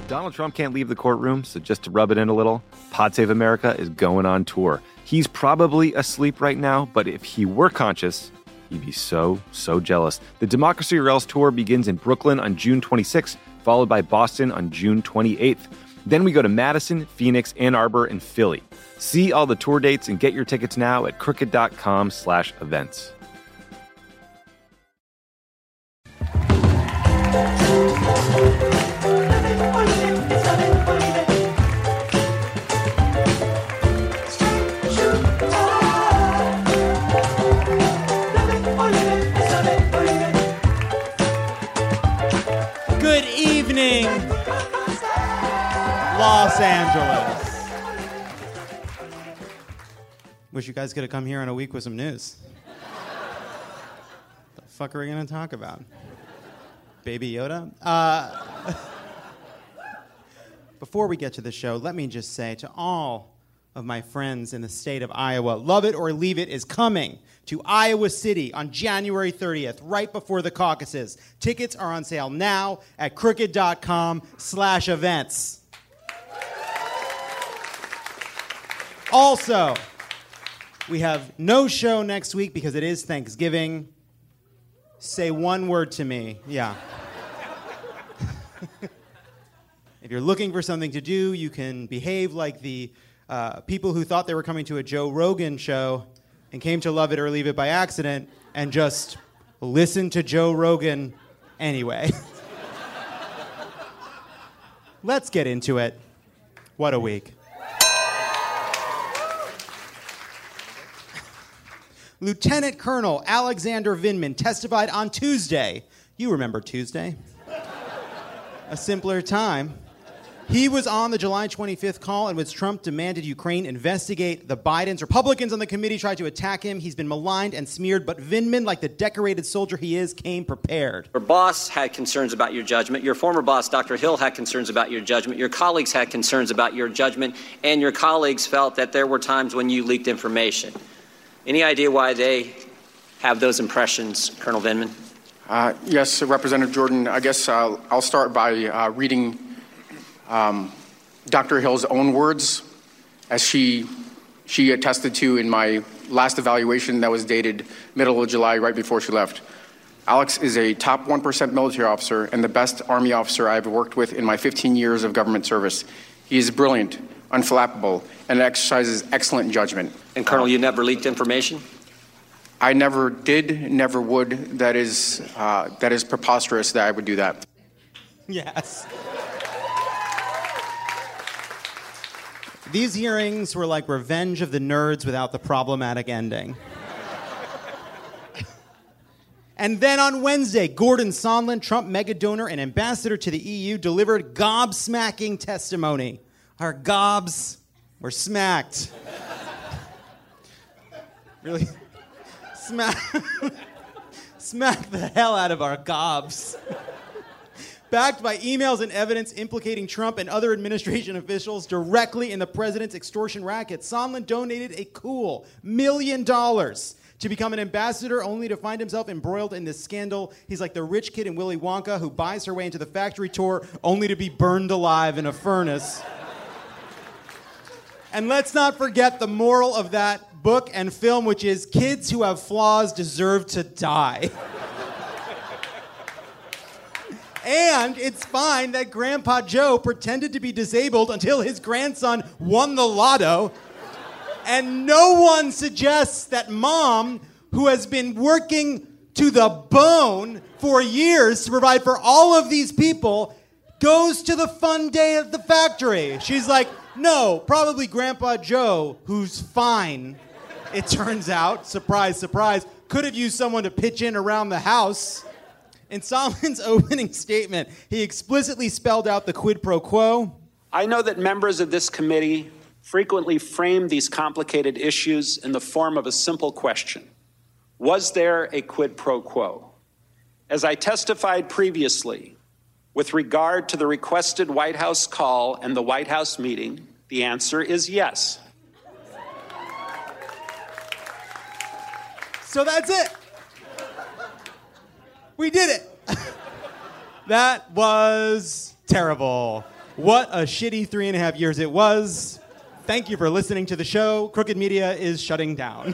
Donald Trump can't leave the courtroom, so just to rub it in a little, Pod Save America is going on tour. He's probably asleep right now, but if he were conscious, he'd be so jealous. The Democracy or Else tour begins in Brooklyn on June 26th, followed by Boston on June 28th. Then we go to Madison, Phoenix, Ann Arbor, and Philly. See all the tour dates and get your tickets now at crooked.com/events. Good evening, Los Angeles. Wish you guys could have come here in a week with some news. The fuck are we gonna talk about? Baby Yoda? Before we get to the show, let me just say to all of my friends in the state of Iowa, Love It or Leave It is coming to Iowa City on January 30th, right before the caucuses. Tickets are on sale now at crooked.com/events. Also, we have no show next week because it is Thanksgiving. Say one word to me. Yeah. If you're looking for something to do, you can behave like the people who thought they were coming to a Joe Rogan show and came to Love It or Leave It by accident and just listen to Joe Rogan anyway. Let's get into it. What a week. Lieutenant Colonel Alexander Vindman testified on Tuesday. You remember Tuesday. A simpler time. He was on the July 25th call in which Trump demanded Ukraine investigate the Bidens. Republicans on the committee tried to attack him. He's been maligned and smeared, but Vindman, like the decorated soldier he is, came prepared. Your boss had concerns about your judgment. Your former boss, Dr. Hill, had concerns about your judgment. Your colleagues had concerns about your judgment, and your colleagues felt that there were times when you leaked information. Any idea why they have those impressions, Colonel Vindman? Yes, Representative Jordan. I guess I'll start by reading Dr. Hill's own words, as she attested to in my last evaluation that was dated middle of July, right before she left. Alex is a top 1% military officer and the best Army officer I've worked with in my 15 years of government service. He is brilliant, unflappable, and exercises excellent judgment. And Colonel, you never leaked information? I never did, never would. That is preposterous that I would do that. Yes. These hearings were like Revenge of the Nerds without the problematic ending. And then on Wednesday, Gordon Sondland, Trump mega donor and ambassador to the EU, delivered gobsmacking testimony. Our gobs were smacked. Really? Smack the hell out of our gobs. Backed by emails and evidence implicating Trump and other administration officials directly in the president's extortion racket, Sondland donated a cool $1 million to become an ambassador, only to find himself embroiled in this scandal. He's like the rich kid in Willy Wonka who buys her way into the factory tour only to be burned alive in a furnace. And let's not forget the moral of that book and film, which is kids who have flaws deserve to die. And it's fine that Grandpa Joe pretended to be disabled until his grandson won the lotto. And no one suggests that Mom, who has been working to the bone for years to provide for all of these people, goes to the fun day at the factory. She's like, no, probably Grandpa Joe, who's fine, it turns out. Surprise, surprise. Could have used someone to pitch in around the house. In Sondland's opening statement, he explicitly spelled out the quid pro quo. I know that members of this committee frequently frame these complicated issues in the form of a simple question. Was there a quid pro quo? As I testified previously, with regard to the requested White House call and the White House meeting, the answer is yes. So that's it. We did it. That was terrible. What a shitty 3.5 years it was. Thank you for listening to the show. Crooked Media is shutting down.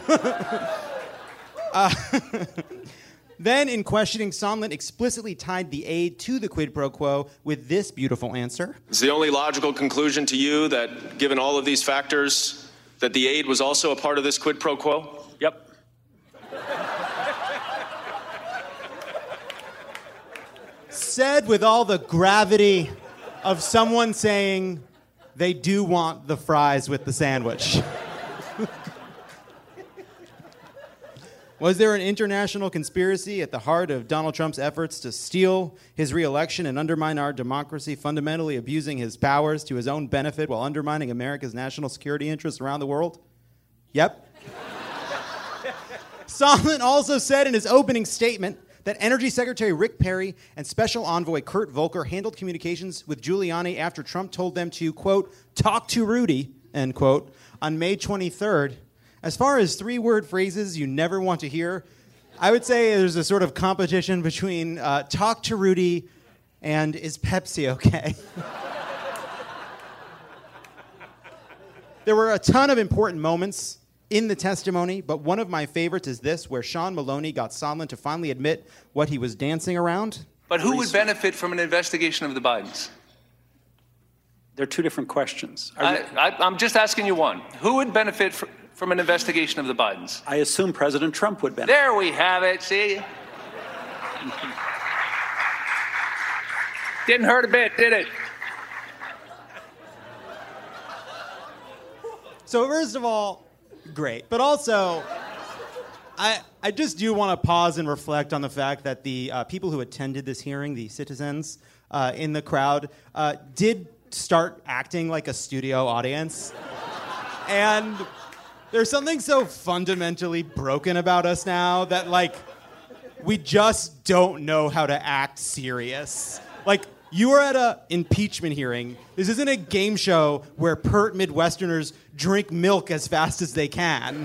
Then, in questioning, Sondland explicitly tied the aid to the quid pro quo with this beautiful answer. Is the only logical conclusion to you that, given all of these factors, that the aid was also a part of this quid pro quo? Yep. Said with all the gravity of someone saying they do want the fries with the sandwich. Was there an international conspiracy at the heart of Donald Trump's efforts to steal his re-election and undermine our democracy, fundamentally abusing his powers to his own benefit while undermining America's national security interests around the world? Yep. Sondland also said in his opening statement that Energy Secretary Rick Perry and Special Envoy Kurt Volker handled communications with Giuliani after Trump told them to, quote, talk to Rudy, end quote, on May 23rd. As far as three-word phrases you never want to hear, I would say there's a sort of competition between talk to Rudy and is Pepsi okay? There were a ton of important moments in the testimony, but one of my favorites is this, where Sean Maloney got Sondland to finally admit what he was dancing around. But who would benefit from an investigation of the Bidens? They're two different questions. I'm just asking you one. Who would benefit from an investigation of the Bidens? I assume President Trump would benefit. There we have it, see? Didn't hurt a bit, did it? So first of all, great. But also, I just do want to pause and reflect on the fact that the people who attended this hearing, the citizens in the crowd, did start acting like a studio audience. And there's something so fundamentally broken about us now that, like, we just don't know how to act serious. Like, you are at an impeachment hearing. This isn't a game show where pert Midwesterners drink milk as fast as they can.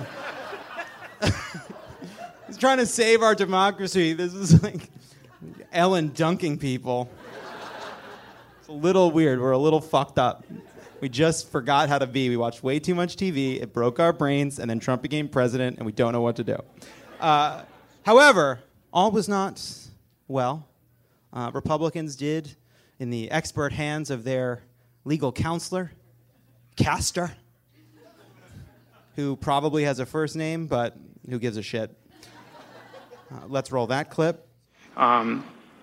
He's trying to save our democracy. This is like Ellen dunking people. It's a little weird. We're a little fucked up. We just forgot how to be. We watched way too much TV. It broke our brains, and then Trump became president, and we don't know what to do. However, all was not well. Republicans did, in the expert hands of their legal counselor, Castor, who probably has a first name, but who gives a shit. Let's roll that clip. I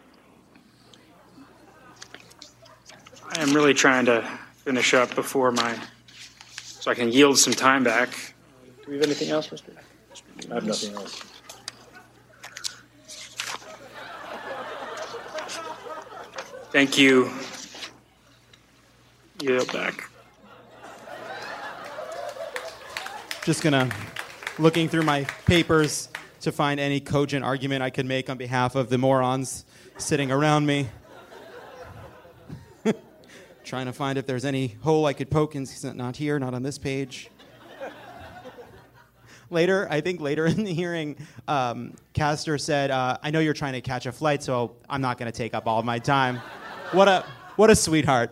am really trying to finish up before so I can yield some time back. Do we have anything else, Mr. I have nothing else. Thank you. Yield back. Just looking through my papers to find any cogent argument I could make on behalf of the morons sitting around me. Trying to find if there's any hole I could poke, and he's not here, not on this page. I think later in the hearing, Castor said, I know you're trying to catch a flight, so I'm not going to take up all of my time. What a sweetheart.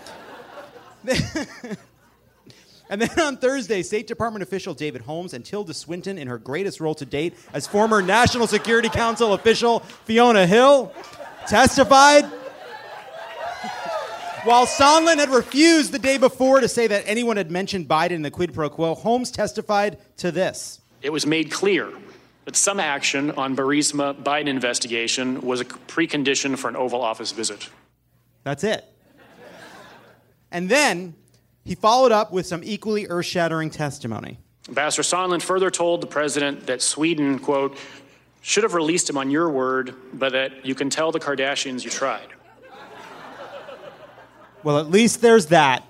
And then on Thursday, State Department official David Holmes and Tilda Swinton, in her greatest role to date as former National Security Council official Fiona Hill, testified. While Sondland had refused the day before to say that anyone had mentioned Biden in the quid pro quo, Holmes testified to this. It was made clear that some action on Burisma Biden investigation was a precondition for an Oval Office visit. That's it. And then he followed up with some equally earth-shattering testimony. Ambassador Sondland further told the president that Sweden, quote, should have released him on your word, but that you can tell the Kardashians you tried. Well, at least there's that.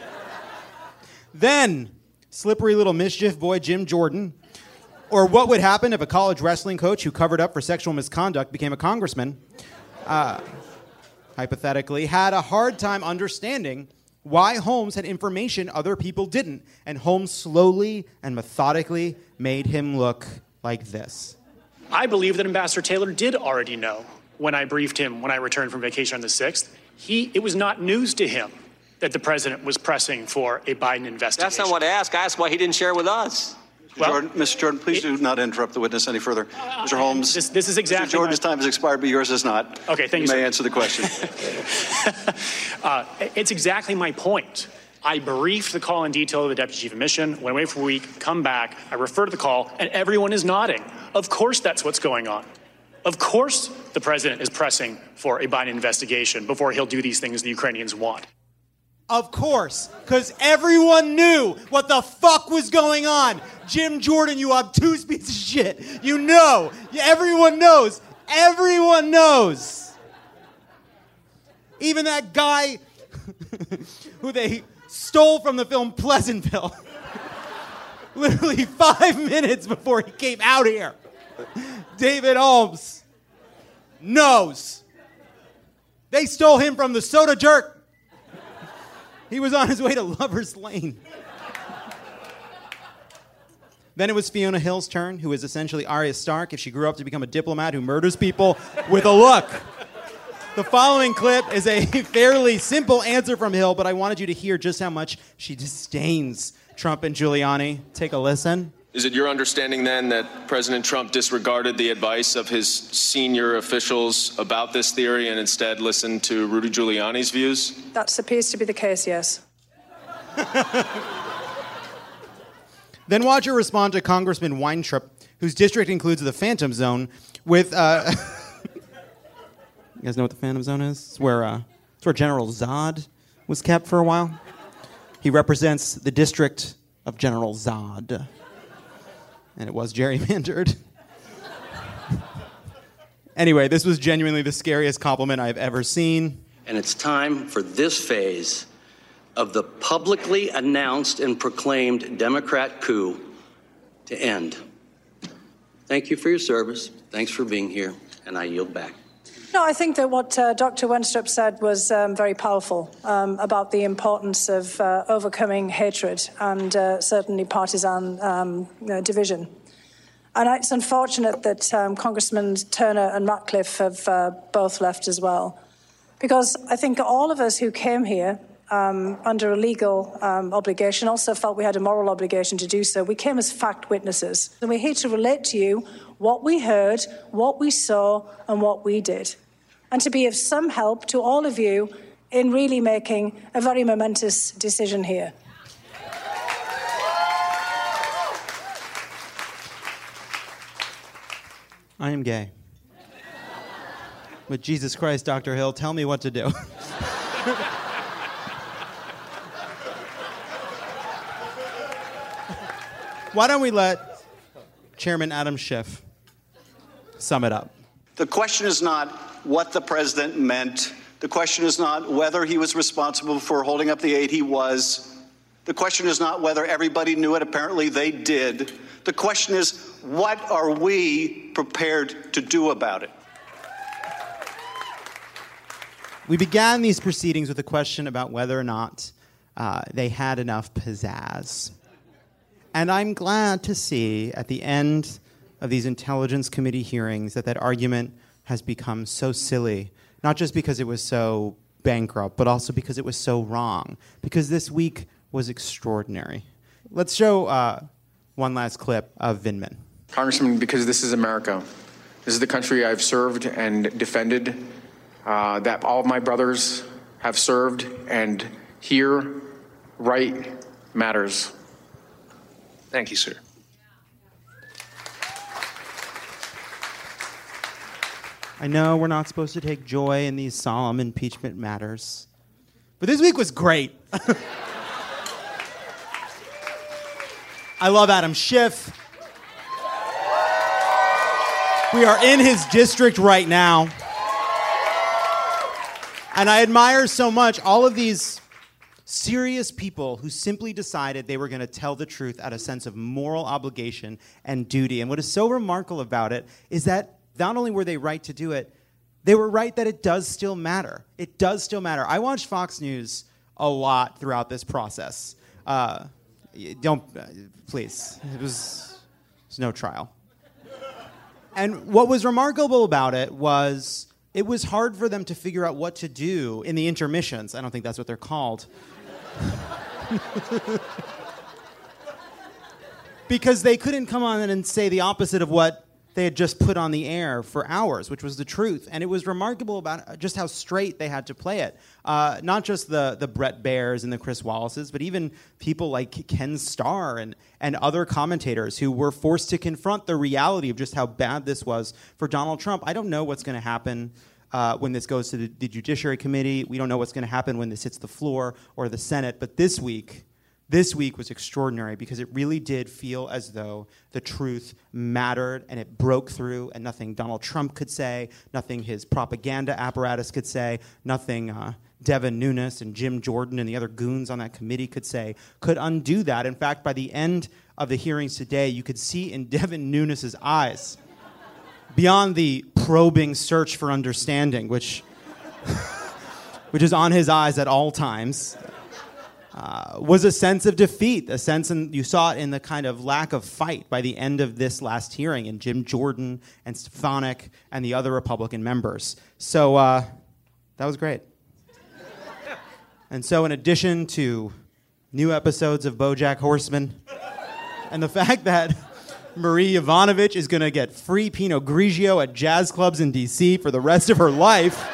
Then, slippery little mischief boy Jim Jordan, or what would happen if a college wrestling coach who covered up for sexual misconduct became a congressman, hypothetically, had a hard time understanding why Holmes had information other people didn't, and Holmes slowly and methodically made him look like this. I believe that Ambassador Taylor did already know when I briefed him when I returned from vacation on the 6th. It was not news to him that the president was pressing for a Biden investigation. That's not what I asked. I asked why he didn't share with us. Mr. Jordan, please do not interrupt the witness any further. Mr. Holmes, this is exactly Mr. Jordan's time has expired, but yours has not. Okay, thank you, You may sir. answer the question. It's exactly my point. I briefed the call in detail of the deputy chief of mission, went away for a week, come back, I refer to the call, and everyone is nodding. Of course that's what's going on. Of course the president is pressing for a Biden investigation before he'll do these things the Ukrainians want. Of course, because everyone knew what the fuck was going on. Jim Jordan, you obtuse piece of shit. You know. Everyone knows. Everyone knows. Even that guy who they stole from the film Pleasantville. Literally 5 minutes before he came out here. David Holmes knows. They stole him from the Soda Jerk. He was on his way to Lover's Lane. Then it was Fiona Hill's turn, who is essentially Arya Stark if she grew up to become a diplomat who murders people with a look. The following clip is a fairly simple answer from Hill, but I wanted you to hear just how much she disdains Trump and Giuliani. Take a listen. Is it your understanding then that President Trump disregarded the advice of his senior officials about this theory and instead listened to Rudy Giuliani's views? That appears to be the case, yes. Then watch her respond to Congressman Weintraub, whose district includes the Phantom Zone, with... You guys know what the Phantom Zone is? It's where General Zod was kept for a while. He represents the district of General Zod. And it was gerrymandered. Anyway, this was genuinely the scariest compliment I've ever seen. And it's time for this phase of the publicly announced and proclaimed Democrat coup to end. Thank you for your service. Thanks for being here. And I yield back. No, I think that what Dr. Wenstrup said was very powerful about the importance of overcoming hatred and certainly partisan division. And it's unfortunate that Congressman Turner and Ratcliffe have both left as well, because I think all of us who came here under a legal obligation also felt we had a moral obligation to do so. We came as fact witnesses, and we're here to relate to you what we heard, what we saw, and what we did, and to be of some help to all of you in really making a very momentous decision here. I am gay. But Jesus Christ, Dr. Hill, tell me what to do. Why don't we let Chairman Adam Schiff sum it up? The question is not what the president meant. The question is not whether he was responsible for holding up the aid. He was. The question is not whether everybody knew it. Apparently they did. The question is, what are we prepared to do about it? We began these proceedings with a question about whether or not they had enough pizzazz. And I'm glad to see at the end of these Intelligence Committee hearings that argument has become so silly, not just because it was so bankrupt, but also because it was so wrong, because this week was extraordinary. Let's show one last clip of Vindman. Congressman, because this is America. This is the country I've served and defended, that all of my brothers have served, and here, right matters. Thank you, sir. I know we're not supposed to take joy in these solemn impeachment matters, but this week was great. I love Adam Schiff. We are in his district right now. And I admire so much all of these serious people who simply decided they were going to tell the truth out of a sense of moral obligation and duty. And what is so remarkable about it is that not only were they right to do it, they were right that it does still matter. It does still matter. I watched Fox News a lot throughout this process. Please. It was no trial. And what was remarkable about it was it was hard for them to figure out what to do in the intermissions. I don't think that's what they're called. Because they couldn't come on and say the opposite of what they had just put on the air for hours, which was the truth. And it was remarkable about just how straight they had to play it. Not just the Brett Bairs and the Chris Wallaces, but even people like Ken Starr and other commentators who were forced to confront the reality of just how bad this was for Donald Trump. I don't know what's going to happen when this goes to the Judiciary Committee. We don't know what's going to happen when this hits the floor or the Senate. But this week was extraordinary because it really did feel as though the truth mattered and it broke through, and nothing Donald Trump could say, nothing his propaganda apparatus could say, nothing Devin Nunes and Jim Jordan and the other goons on that committee could say could undo that. In fact, by the end of the hearings today, you could see in Devin Nunes' eyes, beyond the probing search for understanding, which is on his eyes at all times, was a sense of defeat, a sense, and you saw it in the kind of lack of fight by the end of this last hearing in Jim Jordan and Stefanik and the other Republican members. So that was great. And so in addition to new episodes of BoJack Horseman and the fact that Marie Yovanovitch is going to get free Pinot Grigio at jazz clubs in D.C. for the rest of her life,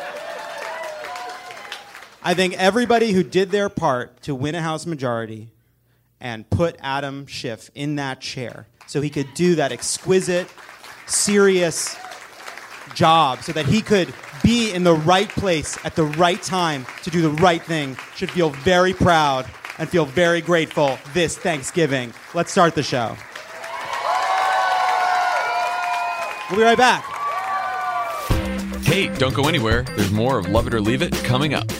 I think everybody who did their part to win a House majority and put Adam Schiff in that chair so he could do that exquisite, serious job so that he could be in the right place at the right time to do the right thing should feel very proud and feel very grateful this Thanksgiving. Let's start the show. We'll be right back. Hey, don't go anywhere. There's more of Love It or Leave It coming up.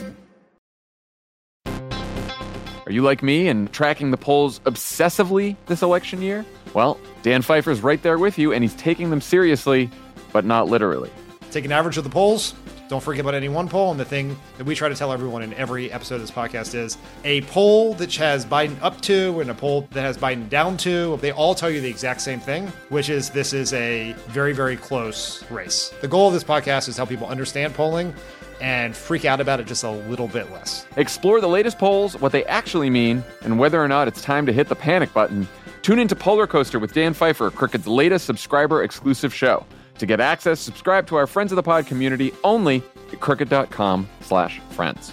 Are you like me and tracking the polls obsessively this election year? Well, Dan Pfeiffer's right there with you, and he's taking them seriously, but not literally. Take an average of the polls. Don't forget about any one poll. And the thing that we try to tell everyone in every episode of this podcast is a poll that has Biden up to and a poll that has Biden down to, they all tell you the exact same thing, which is this is a very, very close race. The goal of this podcast is to help people understand polling and freak out about it just a little bit less. Explore the latest polls, what they actually mean, and whether or not it's time to hit the panic button. Tune into Polar Coaster with Dan Pfeiffer, Crooked's latest subscriber-exclusive show. To get access, subscribe to our Friends of the Pod community only at crooked.com/friends.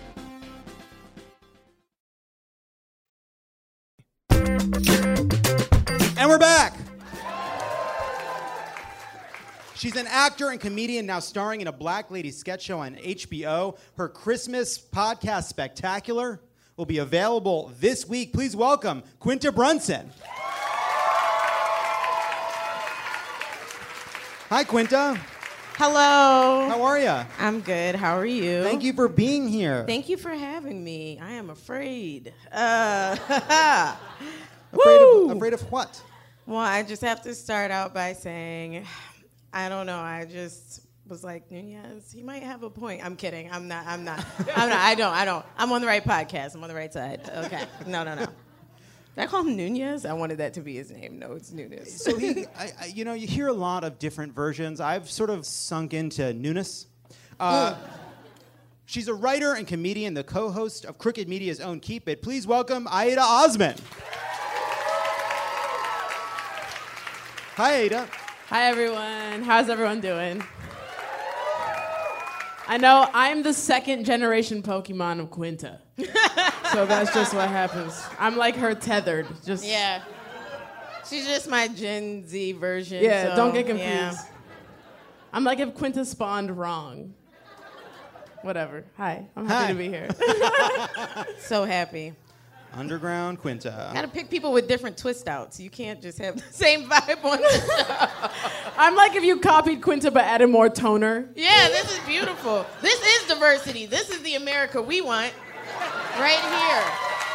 And we're back. She's an actor and comedian now starring in a Black Lady sketch show on HBO. Her Christmas podcast spectacular will be available this week. Please welcome Quinta Brunson. Hi, Quinta. Hello. How are you? I'm good. How are you? Thank you for being here. Thank you for having me. I am afraid. Afraid of what? Well, I just have to start out by saying, I don't know. I just was like, Nunez, he might have a point. I'm kidding. I'm not. I don't. I'm on the right podcast. I'm on the right side. Okay. No. Did I call him Nunez? I wanted that to be his name. No, it's Nunez. So you hear a lot of different versions. I've sort of sunk into Nunes. She's a writer and comedian, the co-host of Crooked Media's own Keep It. Please welcome Aida Osman. Hi, Aida. Hi, everyone. How's everyone doing? I know I'm the second generation Pokemon of Quinta. So that's just what happens. I'm like her tethered. Yeah. She's just my Gen Z version. Yeah, so, don't get confused. Yeah. I'm like if Quinta spawned wrong. Whatever. Hi. I'm happy to be here. So happy. Underground Quinta. Gotta pick people with different twist outs. You can't just have the same vibe on the show. I'm like if you copied Quinta but added more toner. Yeah, this is beautiful. This is diversity. This is the America we want. Right here.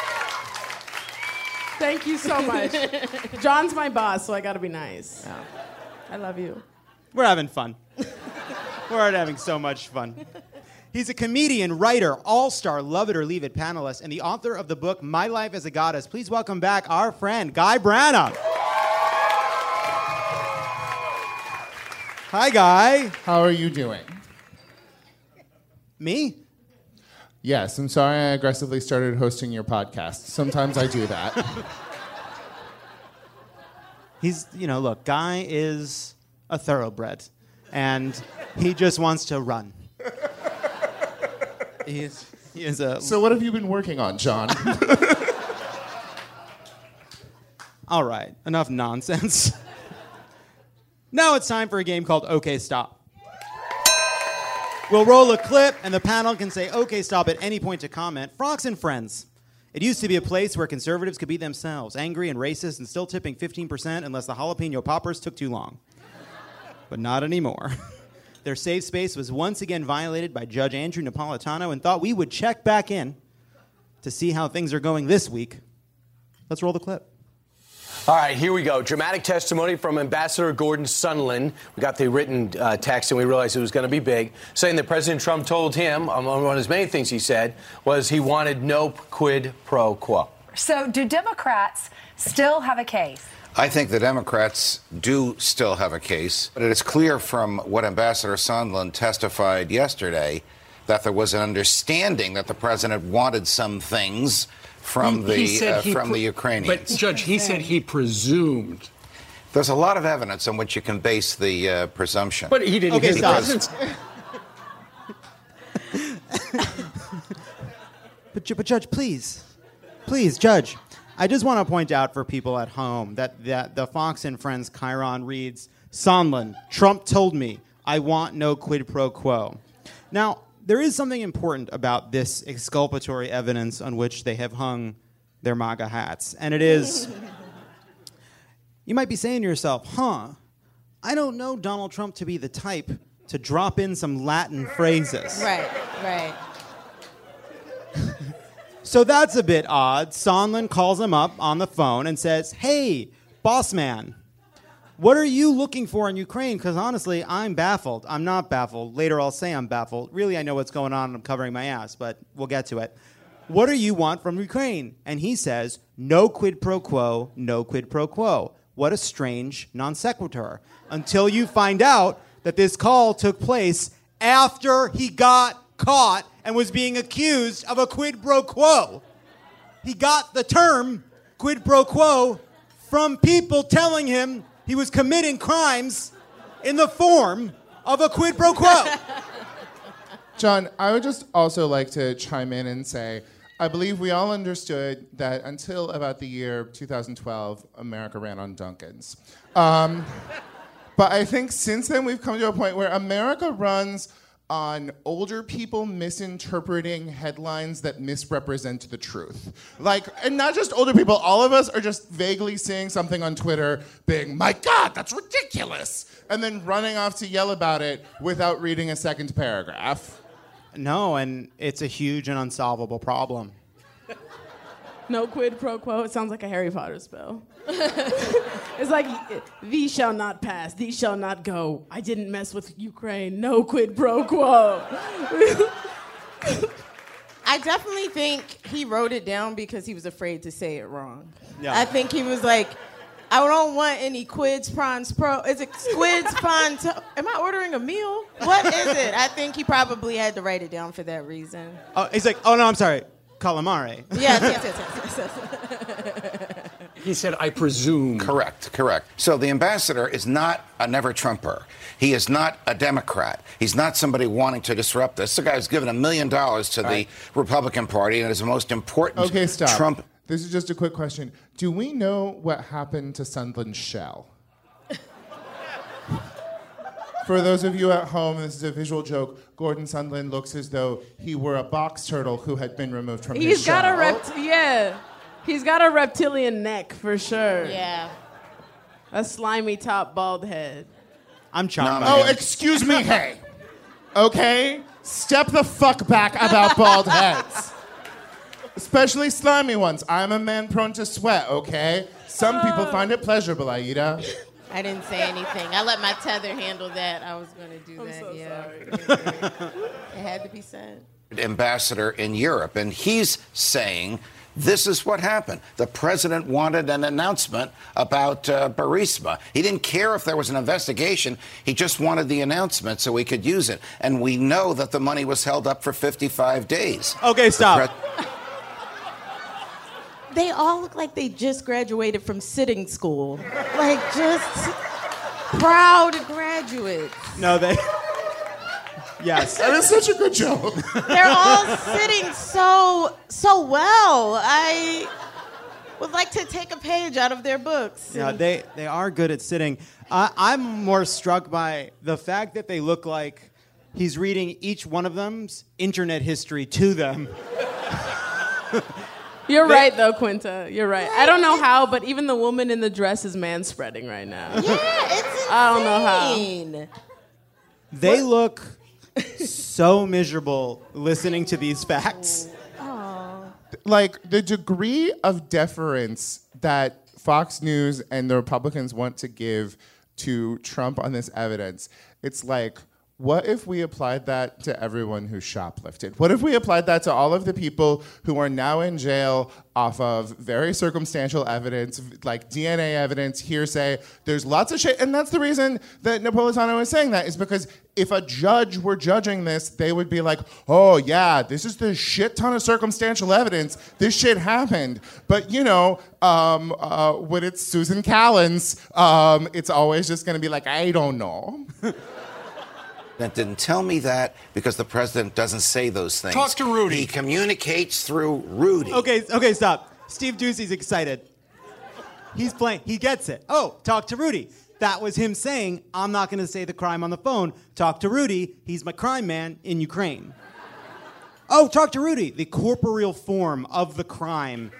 Thank you so much. John's my boss, so I gotta be nice. Oh. I love you. We're having fun. We're having so much fun. He's a comedian, writer, all-star, Love It or Leave It panelist, and the author of the book My Life as a Goddess. Please welcome back our friend, Guy Branum. Hi, Guy. How are you doing? Me? Yes, I'm sorry I aggressively started hosting your podcast. Sometimes I do that. Look, Guy is a thoroughbred, and he just wants to run. He is a... So what have you been working on, John? All right, enough nonsense. Now it's time for a game called OK Stop. We'll roll a clip, and the panel can say OK Stop at any point to comment. Frocks and Friends. It used to be a place where conservatives could be themselves, angry and racist and still tipping 15% unless the jalapeno poppers took too long. But not anymore. Their safe space was once again violated by Judge Andrew Napolitano and thought we would check back in to see how things are going this week. Let's roll the clip. All right, here we go. Dramatic testimony from Ambassador Gordon Sondland. We got the written text, and we realized it was going to be big, saying that President Trump told him, one of his main things he said, was he wanted no quid pro quo. So do Democrats still have a case? I think the Democrats do still have a case, but it is clear from what Ambassador Sondland testified yesterday that there was an understanding that the president wanted some things from the Ukrainians. But, Judge, he said he presumed. There's a lot of evidence on which you can base the presumption. But he didn't get the president's... But Judge, please, Judge, I just want to point out for people at home that the Fox and Friends Chiron reads, Sondland, Trump told me, I want no quid pro quo. Now, there is something important about this exculpatory evidence on which they have hung their MAGA hats, and it is, you might be saying to yourself, I don't know Donald Trump to be the type to drop in some Latin phrases. Right. So that's a bit odd. Sondland calls him up on the phone and says, hey, boss man, what are you looking for in Ukraine? Because honestly, I'm baffled. I'm not baffled. Later I'll say I'm baffled. Really, I know what's going on and I'm covering my ass, but we'll get to it. What do you want from Ukraine? And he says, no quid pro quo, no quid pro quo. What a strange non sequitur. Until you find out that this call took place after he got caught and was being accused of a quid pro quo. He got the term quid pro quo from people telling him he was committing crimes in the form of a quid pro quo. John, I would just also like to chime in and say, I believe we all understood that until about the year 2012, America ran on Dunkins. But I think since then we've come to a point where America runs on older people misinterpreting headlines that misrepresent the truth. And not just older people, all of us are just vaguely seeing something on Twitter being, my God, that's ridiculous, and then running off to yell about it without reading a second paragraph. No, and it's a huge and unsolvable problem. No quid pro quo. It sounds like a Harry Potter spell. It's like, these shall not pass, these shall not go. I didn't mess with Ukraine. No quid pro quo. I definitely think he wrote it down because he was afraid to say it wrong. Yeah. I think he was like, I don't want any quids, prawns, pro. Is it squids, prawns? Am I ordering a meal? What is it? I think he probably had to write it down for that reason. Oh, he's like, oh no, I'm sorry, calamari. Yes. He said, I presume. Correct. So the ambassador is not a never-Trumper. He is not a Democrat. He's not somebody wanting to disrupt this. The guy's given $1 million to the Republican Party and is the most important Okay, stop. Trump. This is just a quick question. Do we know what happened to Sondland's shell? For those of you at home, this is a visual joke. Gordon Sondland looks as though he were a box turtle who had been removed from his shell. He's got a reptilian neck for sure. Yeah. A slimy top, bald head. I'm chopping. Oh, excuse me, hey. Okay? Step the fuck back about bald heads. Especially slimy ones. I'm a man prone to sweat, okay? Some people find it pleasurable, Aida. I didn't say anything. I let my tether handle that. I was going to do that. So sorry. It had to be said. Ambassador in Europe, and he's saying This is what happened. The president wanted an announcement about Burisma. He didn't care if there was an investigation. He just wanted the announcement so he could use it. And we know that the money was held up for 55 days. Okay, stop. They all look like they just graduated from sitting school. Like, just proud graduates. No, they... Yes. That is such a good joke. They're all sitting so well. I would like to take a page out of their books. Yeah, they are good at sitting. I'm more struck by the fact that they look like he's reading each one of them's internet history to them. You're right, though, Quinta. You're right. I don't know how, but even the woman in the dress is manspreading right now. Yeah, it's insane. I don't know how. They look so miserable listening to these facts. Like, the degree of deference that Fox News and the Republicans want to give to Trump on this evidence, it's like, what if we applied that to everyone who shoplifted? What if we applied that to all of the people who are now in jail off of very circumstantial evidence, like DNA evidence, hearsay? There's lots of shit. And that's the reason that Napolitano is saying that, is because if a judge were judging this, they would be like, oh, yeah, this is the shit ton of circumstantial evidence. This shit happened. But, you know, when it's Susan Collins, it's always just going to be like, I don't know. That didn't tell me that because the president doesn't say those things. Talk to Rudy. He communicates through Rudy. Okay, stop. Steve Doocy's excited. He's playing. He gets it. Oh, talk to Rudy. That was him saying, I'm not going to say the crime on the phone. Talk to Rudy. He's my crime man in Ukraine. Oh, talk to Rudy. The corporeal form of the crime.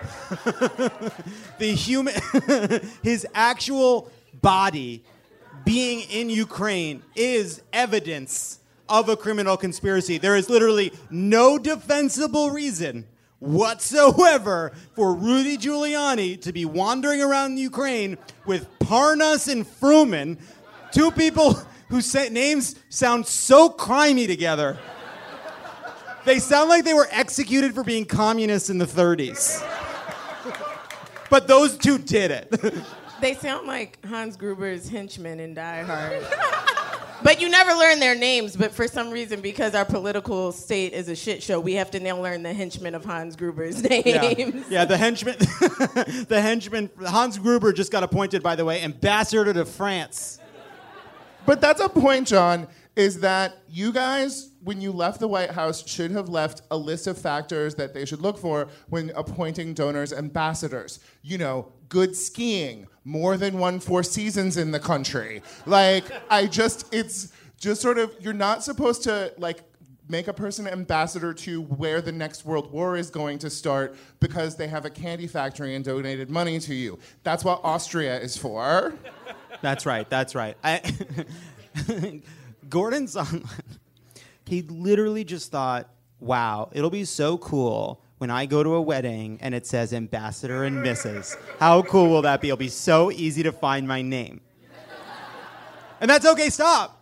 The human, his actual body being in Ukraine is evidence of a criminal conspiracy. There is literally no defensible reason whatsoever for Rudy Giuliani to be wandering around Ukraine with Parnas and Fruman, two people whose names sound so crimey together. They sound like they were executed for being communists in the 30s. But those two did it. They sound like Hans Gruber's henchmen in Die Hard. But you never learn their names, but for some reason, because our political state is a shit show, we have to now learn the henchmen of Hans Gruber's names. Yeah, the henchman, Hans Gruber just got appointed, by the way, ambassador to France. But that's a point, John, is that you guys, when you left the White House, should have left a list of factors that they should look for when appointing donors ambassadors. You know, good skiing, more than 1 4 seasons in the country. Like, it's just sort of, you're not supposed to, like, make a person ambassador to where the next world war is going to start because they have a candy factory and donated money to you. That's what Austria is for. That's right. Gordon Sondland, he literally just thought, wow, it'll be so cool when I go to a wedding and it says Ambassador and Mrs. How cool will that be? It'll be so easy to find my name. And that's okay, stop.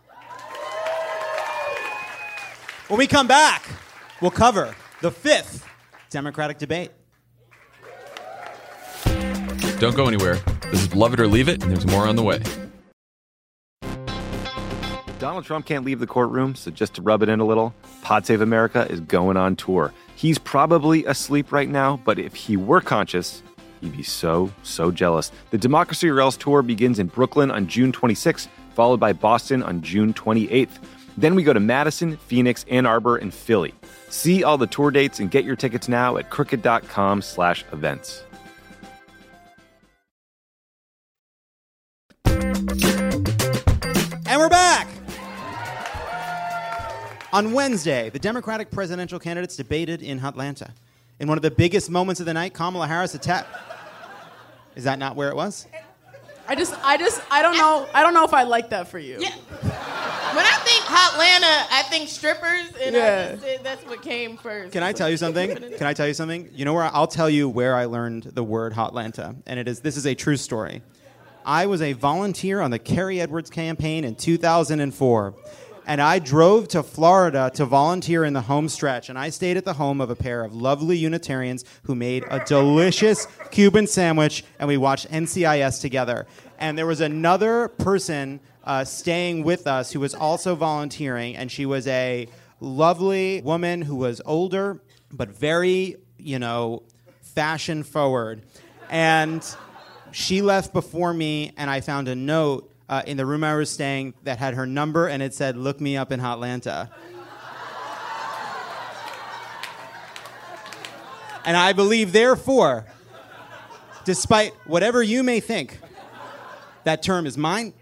When we come back, we'll cover the 5th Democratic debate. Don't go anywhere. This is Love It or Leave It, and there's more on the way. Donald Trump can't leave the courtroom, so just to rub it in a little, Pod Save America is going on tour. He's probably asleep right now, but if he were conscious, he'd be so jealous. The Democracy or Else tour begins in Brooklyn on June 26th, followed by Boston on June 28th. Then we go to Madison, Phoenix, Ann Arbor, and Philly. See all the tour dates and get your tickets now at crooked.com/events. And we're back. On Wednesday, the Democratic presidential candidates debated in Atlanta. In one of the biggest moments of the night, Kamala Harris attacked... Is that not where it was? I don't know if I like that for you. Yeah. When I think Hotlanta, I think strippers, and that's what came first. Can I tell you something? You know where I'll tell you where I learned the word Hotlanta, and this is a true story. I was a volunteer on the Kerry Edwards campaign in 2004. And I drove to Florida to volunteer in the home stretch, and I stayed at the home of a pair of lovely Unitarians who made a delicious Cuban sandwich, and we watched NCIS together. And there was another person staying with us who was also volunteering, and she was a lovely woman who was older, but very, fashion forward. And she left before me, and I found a note in the room I was staying that had her number, and it said, "Look me up in Hotlanta." And I believe, therefore, despite whatever you may think, that term is mine,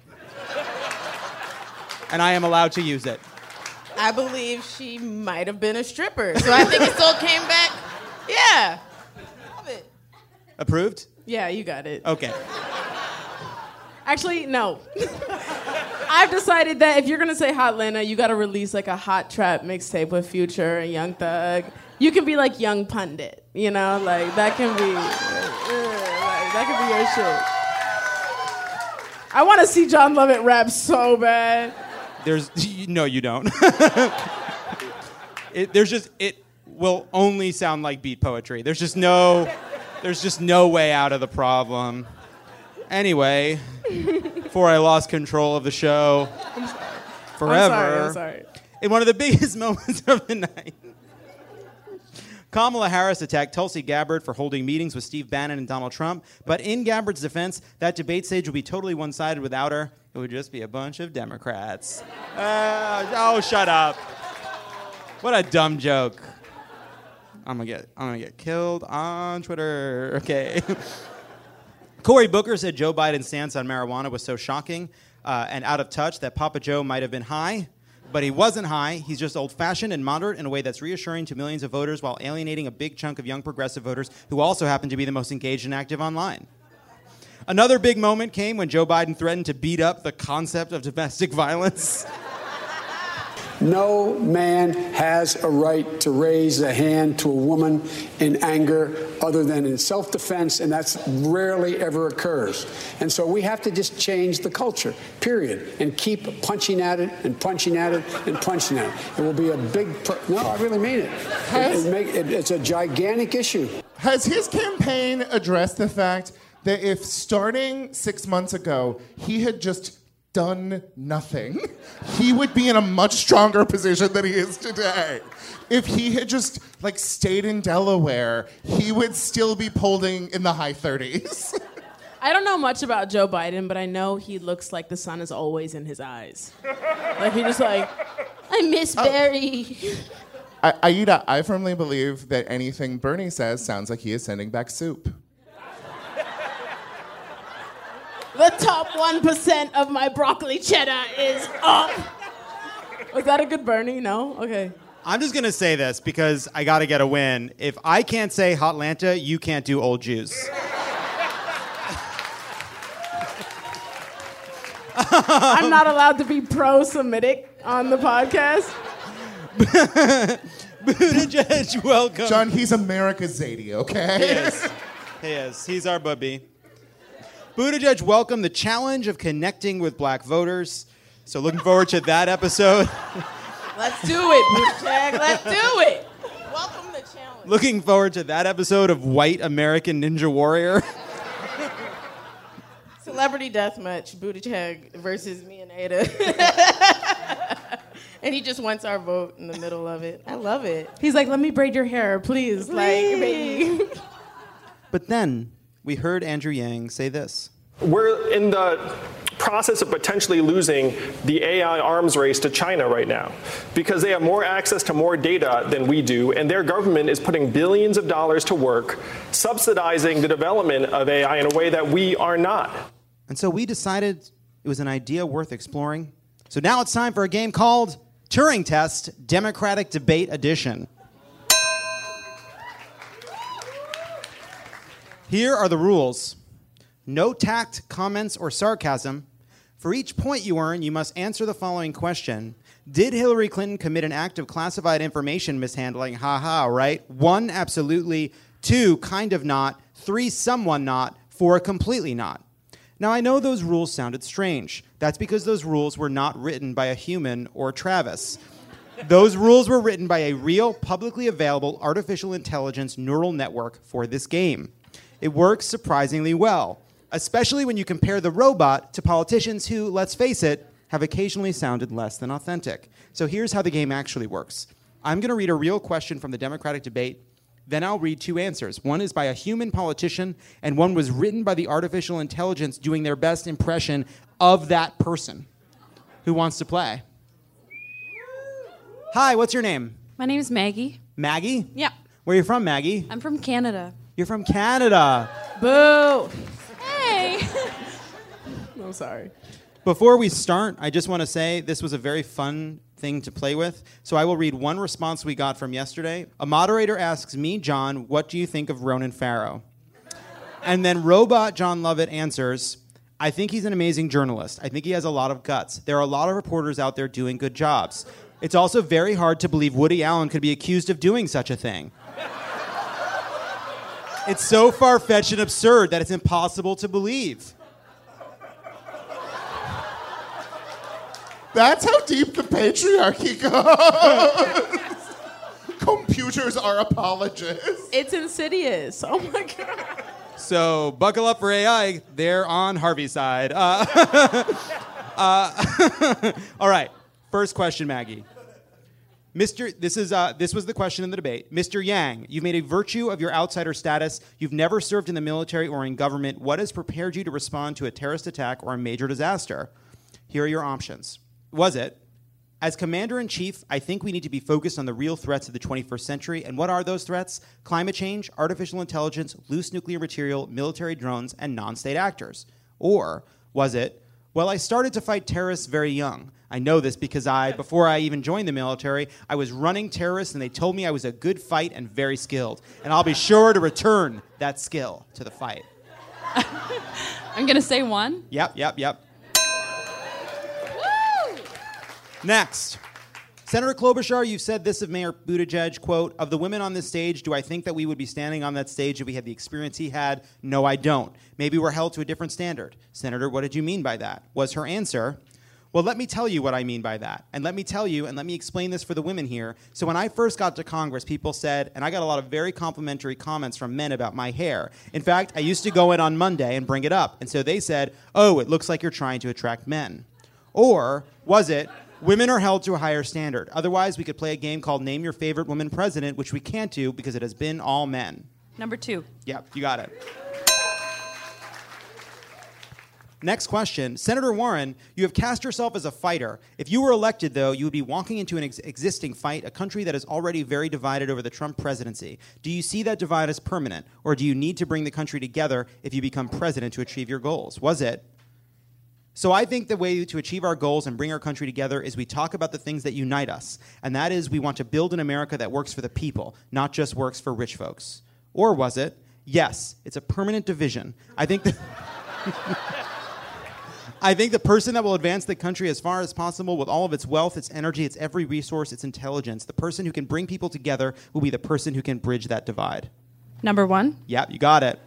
and I am allowed to use it. I believe she might have been a stripper, so I think it still came back. Yeah. Love it. Approved? Yeah, you got it. Okay. Actually, no. I've decided that if you're gonna say Hotlanta, you gotta release like a hot trap mixtape with Future and Young Thug. You can be like Young Pundit, like that can be your shit. I want to see John Lovett rap so bad. No, you don't. It will only sound like beat poetry. There's just no way out of the problem. Anyway, before I lost control of the show forever. I'm sorry. In one of the biggest moments of the night, Kamala Harris attacked Tulsi Gabbard for holding meetings with Steve Bannon and Donald Trump. But in Gabbard's defense, that debate stage would be totally one-sided without her. It would just be a bunch of Democrats. Shut up. What a dumb joke. I'm gonna get killed on Twitter. Okay. Cory Booker said Joe Biden's stance on marijuana was so shocking and out of touch that Papa Joe might have been high. But he wasn't high. He's just old-fashioned and moderate in a way that's reassuring to millions of voters while alienating a big chunk of young progressive voters who also happen to be the most engaged and active online. Another big moment came when Joe Biden threatened to beat up the concept of domestic violence. No man has a right to raise a hand to a woman in anger other than in self-defense, and that's rarely ever occurs. And so we have to just change the culture, period, and keep punching at it and punching at it and punching at it. It will be a big... No, I really mean it. It's a gigantic issue. Has his campaign addressed the fact that if starting 6 months ago, he had just done nothing, he would be in a much stronger position than he is today? If he had just stayed in Delaware, he would still be polling in the high 30s. I don't know much about Joe Biden, but I know he looks like the sun is always in his eyes. He just I miss Barry. Aida, I firmly believe that anything Bernie says sounds like he is sending back soup. The top 1% of my broccoli cheddar is up. Was that a good Bernie? No? Okay. I'm just going to say this because I got to get a win. If I can't say Hotlanta, you can't do old Jews. I'm not allowed to be pro-Semitic on the podcast. Buttigieg, welcome. John, he's America's Zadie, okay? He is. He's our bubby. Buttigieg welcomed the challenge of connecting with black voters. So looking forward to that episode. Let's do it, Buttigieg. Let's do it. Welcome the challenge. Looking forward to that episode of White American Ninja Warrior. Celebrity Deathmatch, Buttigieg versus me and Ada. And he just wants our vote in the middle of it. I love it. He's like, let me braid your hair, please. Baby. But then we heard Andrew Yang say this. We're in the process of potentially losing the AI arms race to China right now because they have more access to more data than we do, and their government is putting billions of dollars to work subsidizing the development of AI in a way that we are not. And so we decided it was an idea worth exploring. So now it's time for a game called Turing Test Democratic Debate Edition. Here are the rules. No tact, comments, or sarcasm. For each point you earn, you must answer the following question. Did Hillary Clinton commit an act of classified information mishandling? Ha, right? 1, absolutely. 2, kind of not. 3, someone not. 4, completely not. Now, I know those rules sounded strange. That's because those rules were not written by a human or Travis. Those rules were written by a real, publicly available artificial intelligence neural network for this game. It works surprisingly well, especially when you compare the robot to politicians who, let's face it, have occasionally sounded less than authentic. So here's how the game actually works. I'm going to read a real question from the Democratic debate. Then I'll read two answers. One is by a human politician, and one was written by the artificial intelligence doing their best impression of that person. Who wants to play? Hi, what's your name? My name is Maggie. Maggie? Yeah. Where are you from, Maggie? I'm from Canada. You're from Canada. Boo! Hey! I'm sorry. Before we start, I just want to say this was a very fun thing to play with. So I will read one response we got from yesterday. A moderator asks me, John, what do you think of Ronan Farrow? And then robot John Lovett answers, I think he's an amazing journalist. I think he has a lot of guts. There are a lot of reporters out there doing good jobs. It's also very hard to believe Woody Allen could be accused of doing such a thing. It's so far-fetched and absurd that it's impossible to believe. That's how deep the patriarchy goes. Computers are apologists. It's insidious. Oh my God. So buckle up for AI. They're on Harvey's side. All right. First question, Maggie. This was the question in the debate. Mr. Yang, you've made a virtue of your outsider status. You've never served in the military or in government. What has prepared you to respond to a terrorist attack or a major disaster? Here are your options. Was it, as commander-in-chief, I think we need to be focused on the real threats of the 21st century. And what are those threats? Climate change, artificial intelligence, loose nuclear material, military drones, and non-state actors. Or was it, well, I started to fight terrorists very young. I know this because before I even joined the military, I was running terrorists and they told me I was a good fight and very skilled. And I'll be sure to return that skill to the fight. I'm going to say one. Yep. Next. Senator Klobuchar, you've said this of Mayor Buttigieg, quote, of the women on this stage, do I think that we would be standing on that stage if we had the experience he had? No, I don't. Maybe we're held to a different standard. Senator, what did you mean by that? Was her answer, well, let me tell you what I mean by that. And let me tell you, and let me explain this for the women here. So when I first got to Congress, people said, and I got a lot of very complimentary comments from men about my hair. In fact, I used to go in on Monday and bring it up. And so they said, oh, it looks like you're trying to attract men. Or was it, women are held to a higher standard. Otherwise, we could play a game called Name Your Favorite Woman President, which we can't do because it has been all men. Number 2. Yep, you got it. Next question. Senator Warren, you have cast yourself as a fighter. If you were elected, though, you would be walking into an existing fight, a country that is already very divided over the Trump presidency. Do you see that divide as permanent, or do you need to bring the country together if you become president to achieve your goals? Was it? So I think the way to achieve our goals and bring our country together is we talk about the things that unite us. And that is we want to build an America that works for the people, not just works for rich folks. Or was it? Yes, it's a permanent division. I think the person that will advance the country as far as possible with all of its wealth, its energy, its every resource, its intelligence, the person who can bring people together will be the person who can bridge that divide. Number 1. Yep, you got it.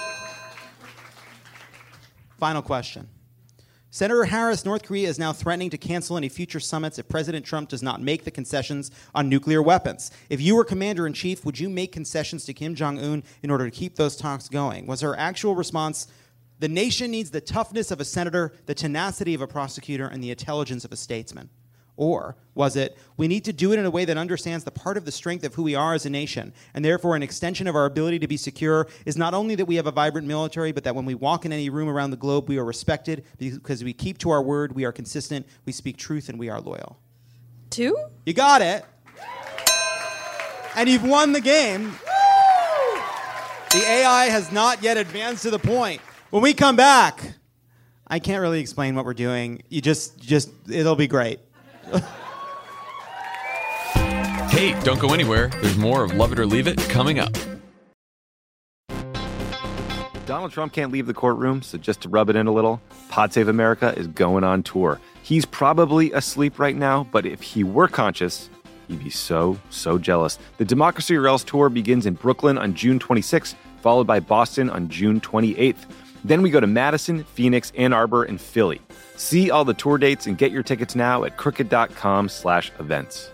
Final question. Senator Harris, North Korea is now threatening to cancel any future summits if President Trump does not make the concessions on nuclear weapons. If you were commander-in-chief, would you make concessions to Kim Jong-un in order to keep those talks going? Was her actual response, the nation needs the toughness of a senator, the tenacity of a prosecutor, and the intelligence of a statesman? Or was it, we need to do it in a way that understands the part of the strength of who we are as a nation, and therefore an extension of our ability to be secure is not only that we have a vibrant military, but that when we walk in any room around the globe, we are respected because we keep to our word, we are consistent, we speak truth, and we are loyal. 2? You got it. And you've won the game. The AI has not yet advanced to the point. When we come back, I can't really explain what we're doing. You just it'll be great. Hey, don't go anywhere. There's more of Love It or Leave It coming up. Donald Trump can't leave the courtroom, so just to rub it in a little, Pod Save America is going on tour. He's probably asleep right now, but if he were conscious, he'd be so jealous. The Democracy or Else tour begins in Brooklyn on June 26th, followed by Boston on June 28th. Then we go to Madison, Phoenix, Ann Arbor, and Philly. See all the tour dates and get your tickets now at crooked.com/events.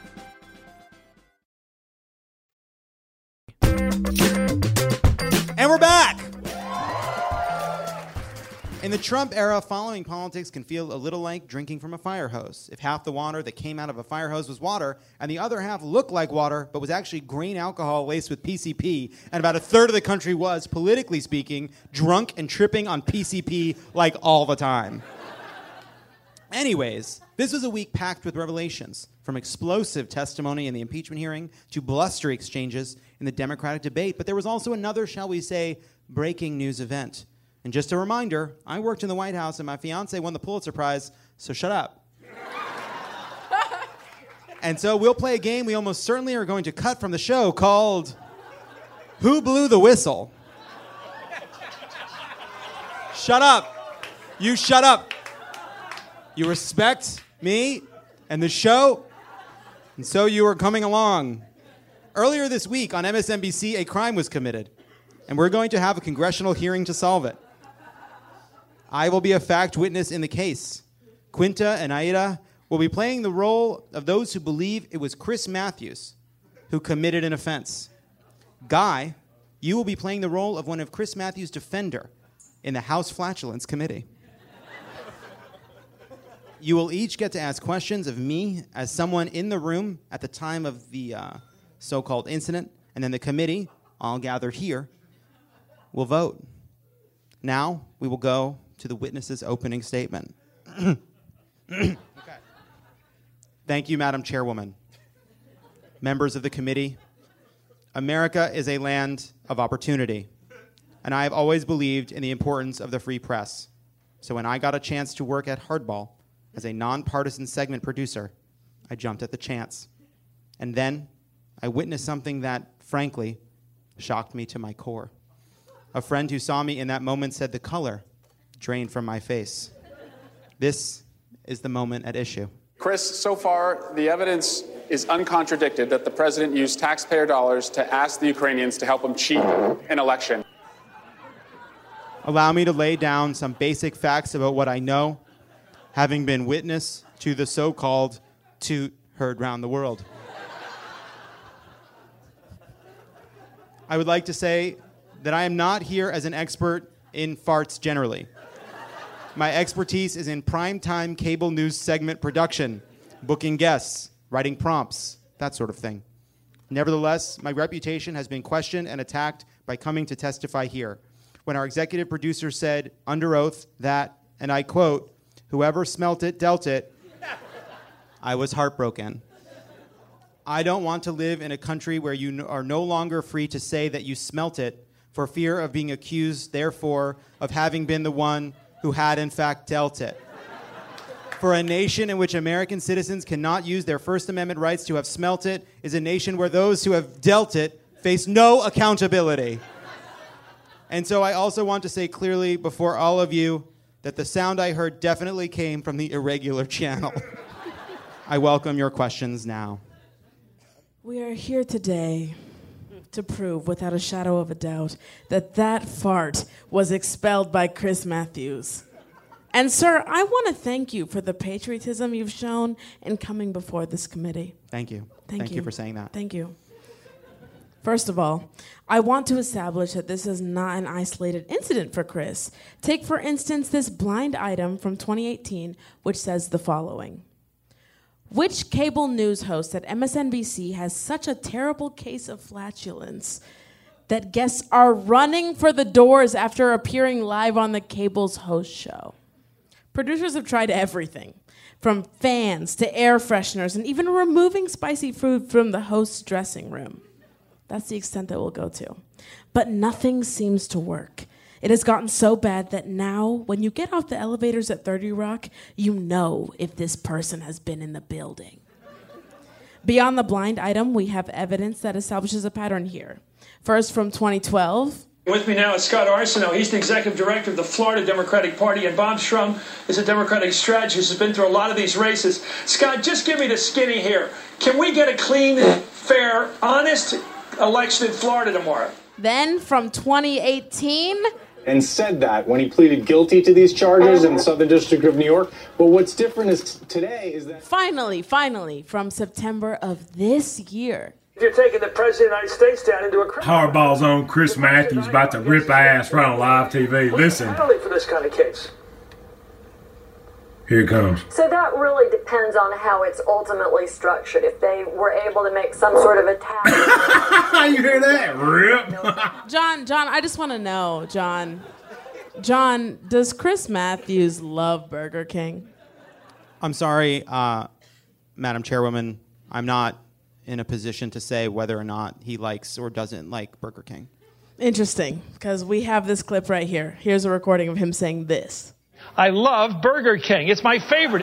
And we're back! In the Trump era, following politics can feel a little like drinking from a fire hose. If half the water that came out of a fire hose was water, and the other half looked like water, but was actually grain alcohol laced with PCP, and about a third of the country was, politically speaking, drunk and tripping on PCP like all the time. Anyways, this was a week packed with revelations, from explosive testimony in the impeachment hearing to blustery exchanges in the Democratic debate. But there was also another, shall we say, breaking news event. And just a reminder, I worked in the White House and my fiance won the Pulitzer Prize, so shut up. And so we'll play a game we almost certainly are going to cut from the show called Who Blew the Whistle? Shut up. You shut up. You respect me and the show, and so you are coming along. Earlier this week on MSNBC, a crime was committed, and we're going to have a congressional hearing to solve it. I will be a fact witness in the case. Quinta and Aida will be playing the role of those who believe it was Chris Matthews who committed an offense. Guy, you will be playing the role of one of Chris Matthews' defender in the House Flatulence Committee. You will each get to ask questions of me as someone in the room at the time of the so-called incident, and then the committee, all gathered here, will vote. Now, we will go to the witness's opening statement. Okay. Thank you, Madam Chairwoman. Members of the committee, America is a land of opportunity, and I have always believed in the importance of the free press. So when I got a chance to work at Hardball as a nonpartisan segment producer, I jumped at the chance. And then I witnessed something that, frankly, shocked me to my core. A friend who saw me in that moment said the color drained from my face. This is the moment at issue. Chris, so far, the evidence is uncontradicted that the president used taxpayer dollars to ask the Ukrainians to help him cheat an election. Allow me to lay down some basic facts about what I know, having been witness to the so-called toot heard round the world. I would like to say that I am not here as an expert in farts generally. My expertise is in primetime cable news segment production, booking guests, writing prompts, that sort of thing. Nevertheless, my reputation has been questioned and attacked by coming to testify here. When our executive producer said under oath that, and I quote, "Whoever smelt it, dealt it," I was heartbroken. I don't want to live in a country where you are no longer free to say that you smelt it for fear of being accused, therefore, of having been the one who had in fact dealt it. For a nation in which American citizens cannot use their First Amendment rights to have smelt it is a nation where those who have dealt it face no accountability. And so I also want to say clearly before all of you that the sound I heard definitely came from the irregular channel. I welcome your questions now. We are here today to prove without a shadow of a doubt that that fart was expelled by Chris Matthews. And sir, I want to thank you for the patriotism you've shown in coming before this committee. Thank you. Thank you for saying that. Thank you. First of all, I want to establish that this is not an isolated incident for Chris. Take, for instance, this blind item from 2018, which says the following. Which cable news host at MSNBC has such a terrible case of flatulence that guests are running for the doors after appearing live on the cable's host show? Producers have tried everything, from fans to air fresheners and even removing spicy food from the host's dressing room. That's the extent that we'll go to. But nothing seems to work. It has gotten so bad that now, when you get off the elevators at 30 Rock, you know if this person has been in the building. Beyond the blind item, we have evidence that establishes a pattern here. First, from 2012. With me now is Scott Arsenault. He's the executive director of the Florida Democratic Party, and Bob Shrum is a Democratic strategist who's been through a lot of these races. Scott, just give me the skinny here. Can we get a clean, fair, honest election in Florida tomorrow? Then, from 2018, and said that when he pleaded guilty to these charges in the Southern District of New York. But what's different is today is that... Finally, from September of this year. You're taking the President of the United States down into a criminal. Hardball's own Chris Matthews about to rip ass right on live TV. Listen. Penalty for this kind of case. Here it comes. So that really depends on how it's ultimately structured. If they were able to make some sort of attack. You hear that? Rip. John, I just want to know, John, does Chris Matthews love Burger King? I'm sorry, Madam Chairwoman. I'm not in a position to say whether or not he likes or doesn't like Burger King. Interesting, because we have this clip right here. Here's a recording of him saying this. I love Burger King. It's my favorite.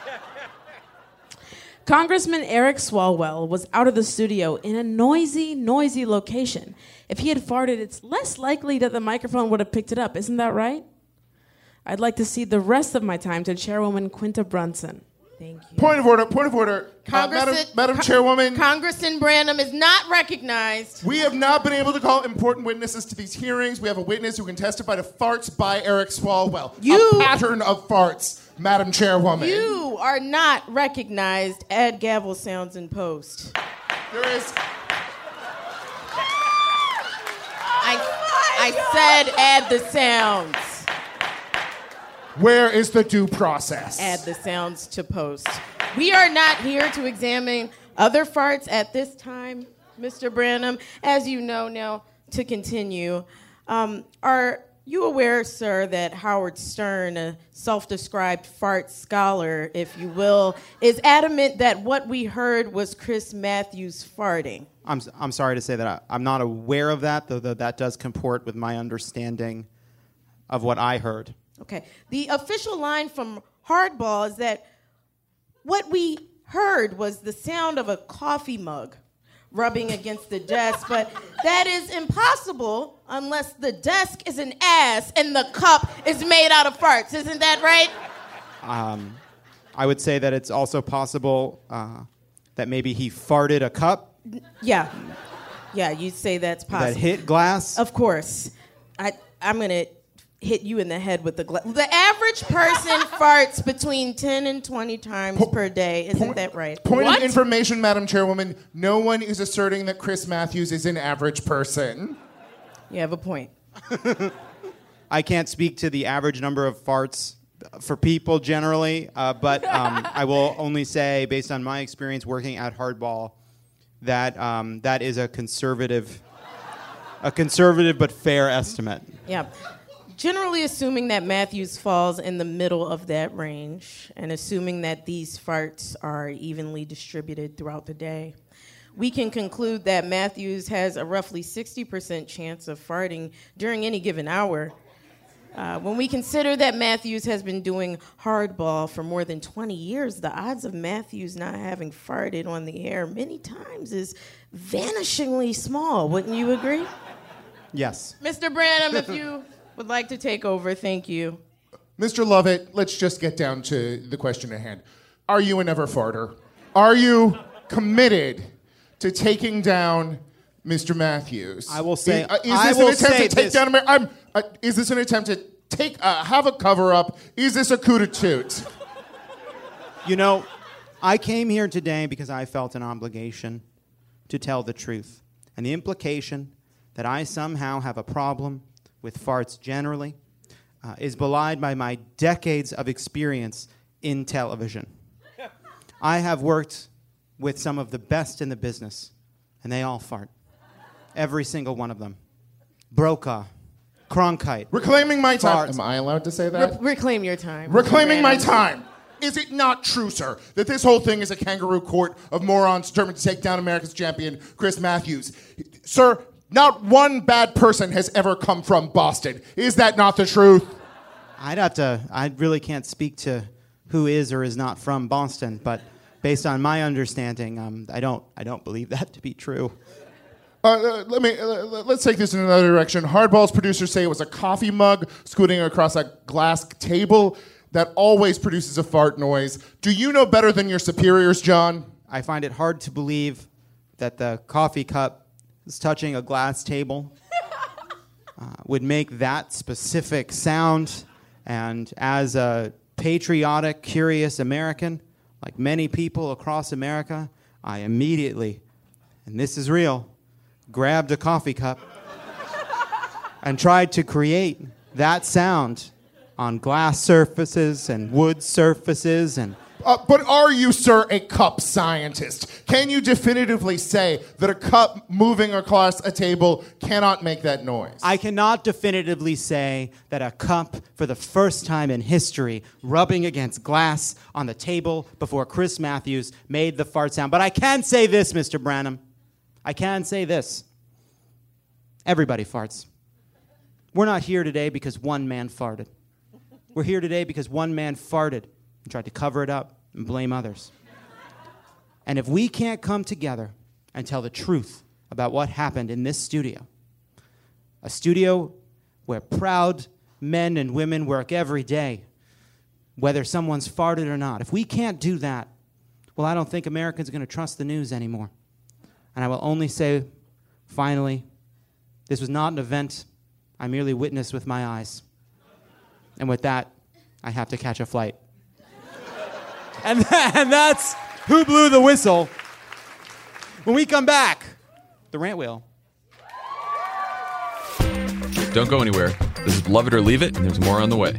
Congressman Eric Swalwell was out of the studio in a noisy location. If he had farted, it's less likely that the microphone would have picked it up. Isn't that right? I'd like to cede the rest of my time to Chairwoman Quinta Brunson. Thank you. Point of order. Madam Chairwoman. Congressman Branham is not recognized. We have not been able to call important witnesses to these hearings. We have a witness who can testify to farts by Eric Swalwell. A pattern of farts, Madam Chairwoman. You are not recognized. Add gavel sounds in post. There is... I said add the sounds. Where is the due process? Add the sounds to post. We are not here to examine other farts at this time, Mr. Branham. As you know now, to continue, are you aware, sir, that Howard Stern, a self-described fart scholar, if you will, is adamant that what we heard was Chris Matthews farting? I'm sorry to say that I'm not aware of that, though that does comport with my understanding of what I heard. Okay. The official line from Hardball is that what we heard was the sound of a coffee mug rubbing against the desk, but that is impossible unless the desk is an ass and the cup is made out of farts. Isn't that right? I would say that it's also possible that maybe he farted a cup. Yeah, you'd say that's possible. That hit glass? Of course. I'm going to hit you in the head with the glass. The average person farts between 10 and 20 times per day. Isn't that right? Point of information, Madam Chairwoman. No one is asserting that Chris Matthews is an average person. You have a point. I can't speak to the average number of farts for people generally, but I will only say, based on my experience working at Hardball, that that is a conservative but fair estimate. Yeah. Generally assuming that Matthews falls in the middle of that range and assuming that these farts are evenly distributed throughout the day, we can conclude that Matthews has a roughly 60% chance of farting during any given hour. When we consider that Matthews has been doing Hardball for more than 20 years, the odds of Matthews not having farted on the air many times is vanishingly small. Wouldn't you agree? Yes. Mr. Branham, if you would like to take over, thank you. Mr. Lovett, let's just get down to the question at hand. Are you a never farter? Are you committed to taking down Mr. Matthews? I will say. Is this an attempt to have a cover up? Is this a coup de toot? You know, I came here today because I felt an obligation to tell the truth, and the implication that I somehow have a problem with farts generally is belied by my decades of experience in television. I have worked with some of the best in the business, and they all fart. Every single one of them. Brokaw, Cronkite. Reclaiming my time. Farts. Am I allowed to say that? Reclaim your time. Reclaiming my time. Is it not true, sir, that this whole thing is a kangaroo court of morons determined to take down America's champion, Chris Matthews? Sir, not one bad person has ever come from Boston. Is that not the truth? I really can't speak to who is or is not from Boston, but based on my understanding, I don't believe that to be true. Let's take this in another direction. Hardball's producers say it was a coffee mug scooting across a glass table that always produces a fart noise. Do you know better than your superiors, John? I find it hard to believe that the coffee cup is touching a glass table. would make that specific sound. And as a patriotic, curious American, like many people across America, I immediately, and this is real, grabbed a coffee cup and tried to create that sound on glass surfaces and wood surfaces and... But are you, sir, a cup scientist? Can you definitively say that a cup moving across a table cannot make that noise? I cannot definitively say that a cup, for the first time in history, rubbing against glass on the table before Chris Matthews made the fart sound. But I can say this, Mr. Branham. I can say this. Everybody farts. We're not here today because one man farted. We're here today because one man farted and tried to cover it up and blame others. And if we can't come together and tell the truth about what happened in this studio, a studio where proud men and women work every day, whether someone's farted or not, if we can't do that, well, I don't think Americans are going to trust the news anymore. And I will only say, finally, this was not an event I merely witnessed with my eyes. And with that, I have to catch a flight. And that's Who Blew the Whistle. When we come back, the rant wheel. Don't go anywhere. This is Love It or Leave It, and there's more on the way.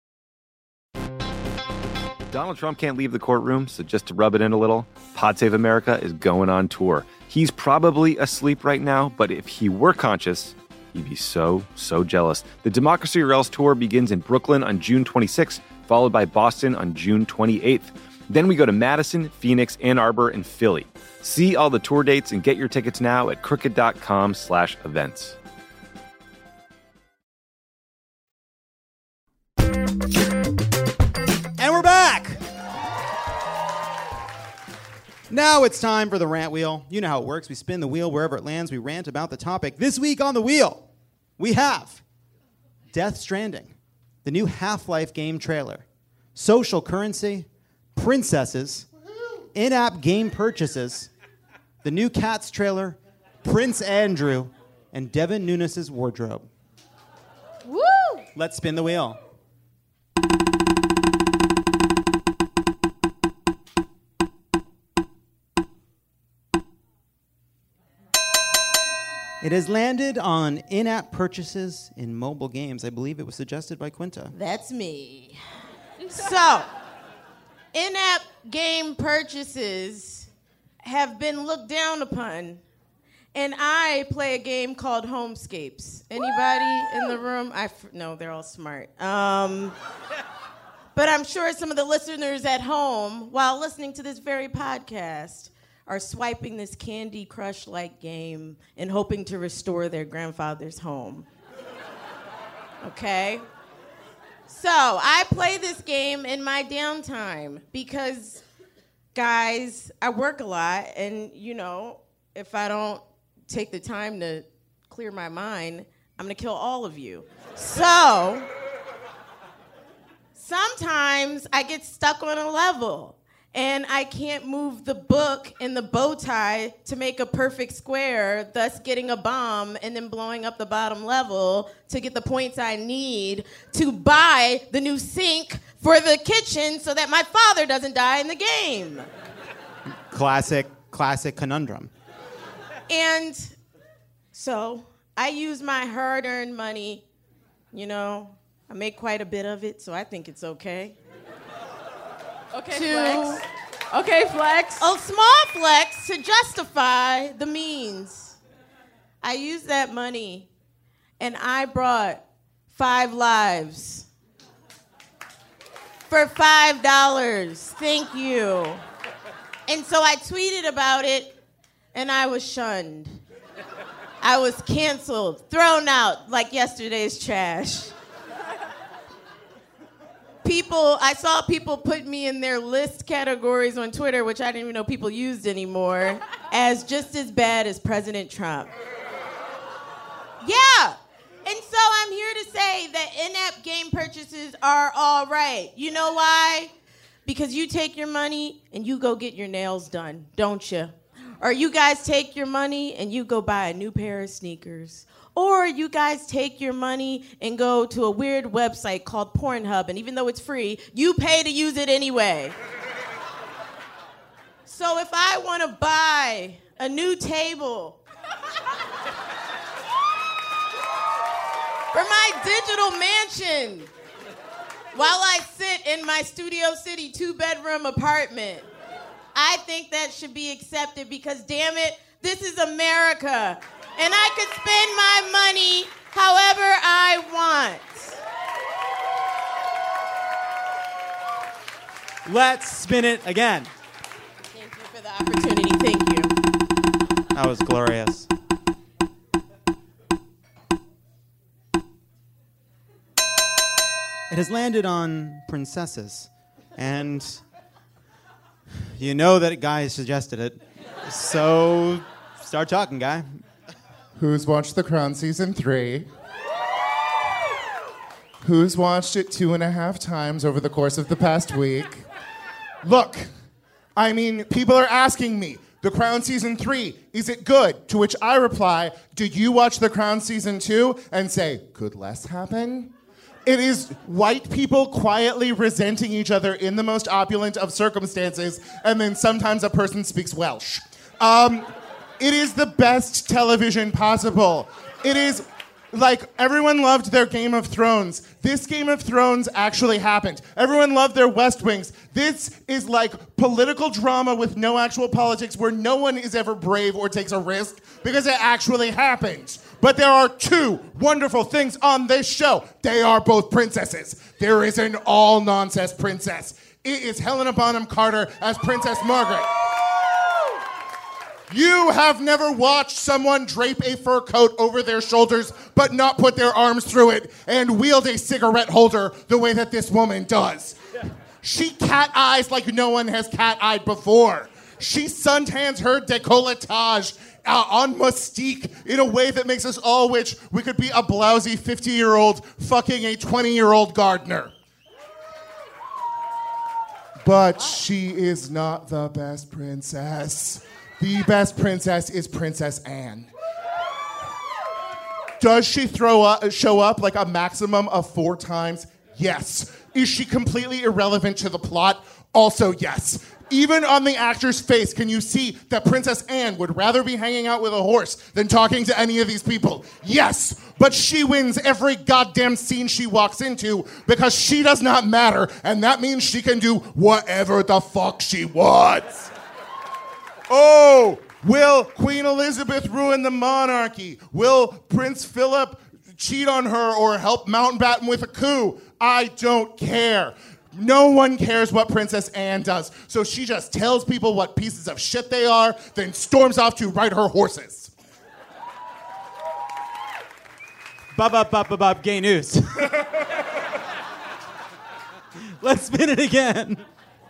Donald Trump can't leave the courtroom, so just to rub it in a little, Pod Save America is going on tour. He's probably asleep right now, but if he were conscious, he'd be so jealous. The Democracy or Else tour begins in Brooklyn on June 26th, followed by Boston on June 28th. Then we go to Madison, Phoenix, Ann Arbor, and Philly. See all the tour dates and get your tickets now at crooked.com/events. And we're back! Now it's time for the rant wheel. You know how it works. We spin the wheel wherever it lands. We rant about the topic. This week on the wheel, we have Death Stranding, the new Half-Life game trailer, social currency, princesses, in-app game purchases, the new Cats trailer, Prince Andrew, and Devin Nunes' wardrobe. Woo! Let's spin the wheel. It has landed on in-app purchases in mobile games. I believe it was suggested by Quinta. That's me. So, in-app game purchases have been looked down upon, and I play a game called Homescapes. Anybody in the room? No, they're all smart. But I'm sure some of the listeners at home, while listening to this very podcast, are swiping this Candy Crush-like game and hoping to restore their grandfather's home. Okay? So, I play this game in my downtime because, guys, I work a lot, and, you know, if I don't take the time to clear my mind, I'm gonna kill all of you. So, sometimes I get stuck on a level, and I can't move the book and the bow tie to make a perfect square, thus getting a bomb and then blowing up the bottom level to get the points I need to buy the new sink for the kitchen so that my father doesn't die in the game. Classic conundrum. And so I use my hard-earned money. You know, I make quite a bit of it, so I think it's okay. Okay, flex. Okay, flex. A small flex to justify the means. I used that money, and I brought 5 lives for $5. Thank you. And so I tweeted about it, and I was shunned. I was canceled, thrown out like yesterday's trash. I saw people put me in their list categories on Twitter, which I didn't even know people used anymore, as just as bad as President Trump. Yeah. And so I'm here to say that in-app game purchases are all right. You know why? Because you take your money and you go get your nails done, don't you? Or you guys take your money and you go buy a new pair of sneakers. Or you guys take your money and go to a weird website called Pornhub, and even though it's free, you pay to use it anyway. So if I want to buy a new table for my digital mansion while I sit in my Studio City 2-bedroom apartment, I think that should be accepted because, damn it, this is America. And I could spend my money however I want. Let's spin it again. Thank you for the opportunity. Thank you. That was glorious. It has landed on princesses. And you know that Guy suggested it. So start talking, Guy. Who's watched The Crown Season 3? Who's watched it 2.5 times over the course of the past week? Look, I mean, people are asking me, The Crown Season 3, is it good? To which I reply, did you watch The Crown Season 2? And say, could less happen? It is white people quietly resenting each other in the most opulent of circumstances, and then sometimes a person speaks Welsh. It is the best television possible. It is like everyone loved their Game of Thrones. This Game of Thrones actually happened. Everyone loved their West Wings. This is like political drama with no actual politics where no one is ever brave or takes a risk because it actually happened. But there are two wonderful things on this show. They are both princesses. There is an all-nonsense princess. It is Helena Bonham Carter as Princess Margaret. You have never watched someone drape a fur coat over their shoulders but not put their arms through it and wield a cigarette holder the way that this woman does. She cat eyes like no one has cat eyed before. She suntans her décolletage on Mystique in a way that makes us all wish we could be a blousy 50-year-old fucking a 20-year-old gardener. But she is not the best princess. The best princess is Princess Anne. Does she show up like a maximum of 4 times? Yes. Is she completely irrelevant to the plot? Also yes. Even on the actor's face, can you see that Princess Anne would rather be hanging out with a horse than talking to any of these people? Yes, but she wins every goddamn scene she walks into because she does not matter, and that means she can do whatever the fuck she wants. Oh, will Queen Elizabeth ruin the monarchy? Will Prince Philip cheat on her or help Mountbatten with a coup? I don't care. No one cares what Princess Anne does, so she just tells people what pieces of shit they are, then storms off to ride her horses. Bop, gay news. Let's spin it again.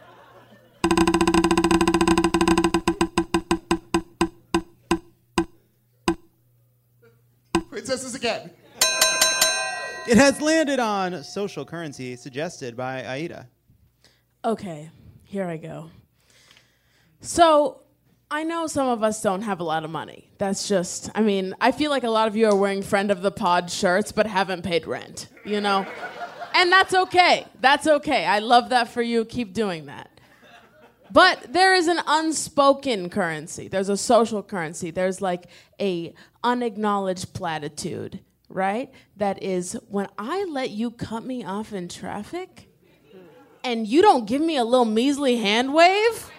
Princesses again. It has landed on social currency suggested by Aida. Okay, here I go. So, I know some of us don't have a lot of money. That's just, I mean, I feel like a lot of you are wearing friend of the pod shirts but haven't paid rent, you know? And that's okay. That's okay. I love that for you. Keep doing that. But there is an unspoken currency. There's a social currency. There's like a unacknowledged platitude, right? That is, when I let you cut me off in traffic and you don't give me a little measly hand wave,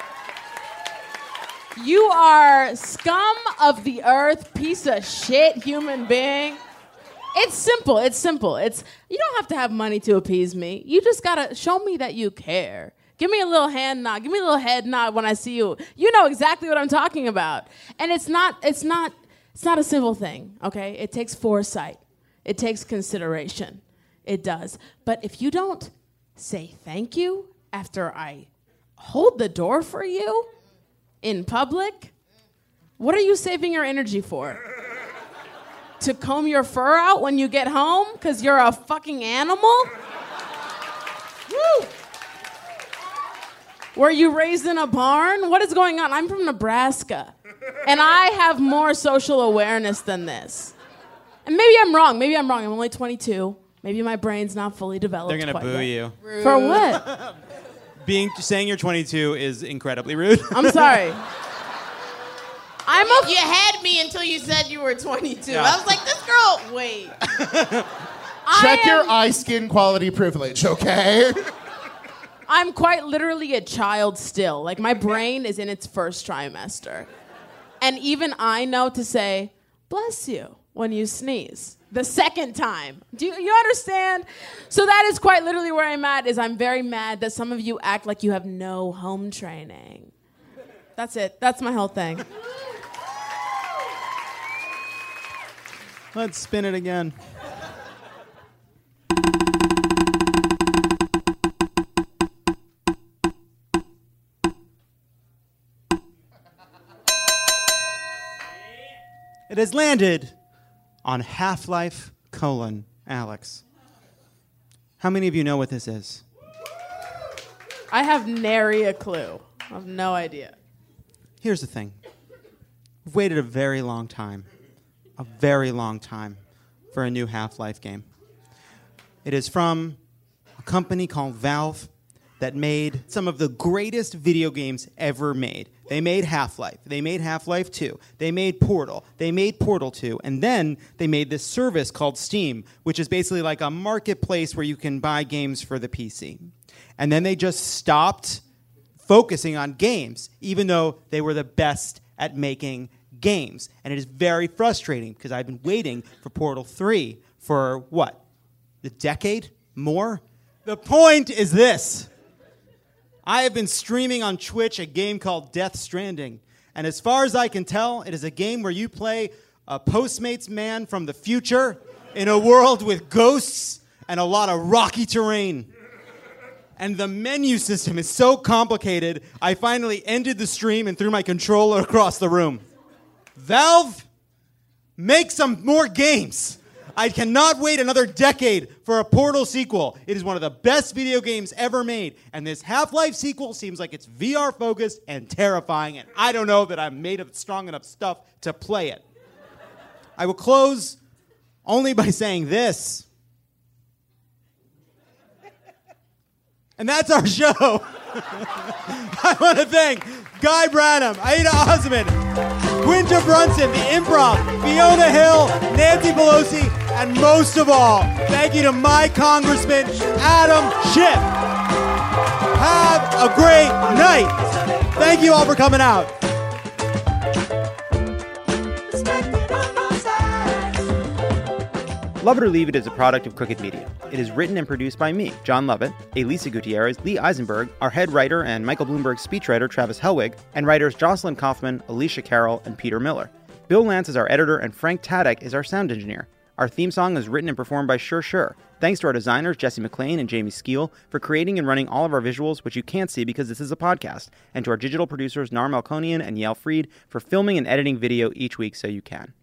you are scum of the earth, piece of shit human being. It's simple. It's simple. You don't have to have money to appease me. You just gotta show me that you care. Give me a little hand nod. Give me a little head nod when I see you. You know exactly what I'm talking about. And it's not a simple thing, okay? It takes foresight. It takes consideration. It does. But if you don't say thank you after I hold the door for you in public, what are you saving your energy for? To comb your fur out when you get home because you're a fucking animal? Woo! Were you raised in a barn? What is going on? I'm from Nebraska. And I have more social awareness than this. And maybe I'm wrong. I'm only 22. Maybe my brain's not fully developed. They're gonna boo you. For what? Saying you're 22 is incredibly rude. I'm sorry. You had me until you said you were 22. Yeah. I was like, this girl, wait. Check your eye skin quality privilege, okay? I'm quite literally a child still. Like, my brain is in its first trimester. And even I know to say, bless you, when you sneeze. The second time. Do you understand? So that is quite literally where I'm at, is I'm very mad that some of you act like you have no home training. That's it. That's my whole thing. Let's spin it again. It has landed on Half-Life: Alex. How many of you know what this is? I have nary a clue. I have no idea. Here's the thing. We've waited a very long time for a new Half-Life game. It is from a company called Valve that made some of the greatest video games ever made. They made Half-Life. They made Half-Life 2. They made Portal. They made Portal 2. And then they made this service called Steam, which is basically like a marketplace where you can buy games for the PC. And then they just stopped focusing on games, even though they were the best at making games. And it is very frustrating because I've been waiting for Portal 3 for what? A decade? More? The point is this. I have been streaming on Twitch a game called Death Stranding. And as far as I can tell, it is a game where you play a Postmates man from the future in a world with ghosts and a lot of rocky terrain. And the menu system is so complicated, I finally ended the stream and threw my controller across the room. Valve, make some more games. I cannot wait another decade for a Portal sequel. It is one of the best video games ever made. And this Half-Life sequel seems like it's VR-focused and terrifying, and I don't know that I'm made of strong enough stuff to play it. I will close only by saying this. And that's our show. I want to thank Guy Branum, Aida Osman, Quinta Brunson, The Improv, Fiona Hill, Nancy Pelosi, and most of all, thank you to my Congressman, Adam Schiff. Have a great night. Thank you all for coming out. Love It or Leave It is a product of Crooked Media. It is written and produced by me, John Lovett, Elisa Gutierrez, Lee Eisenberg, our head writer and Michael Bloomberg's speechwriter, Travis Helwig, and writers Jocelyn Kaufman, Alicia Carroll, and Peter Miller. Bill Lance is our editor, and Frank Tadek is our sound engineer. Our theme song is written and performed by Sure. Thanks to our designers, Jesse McLean and Jamie Skeel, for creating and running all of our visuals, which you can't see because this is a podcast, and to our digital producers, Nar Melkonian and Yael Fried, for filming and editing video each week so you can.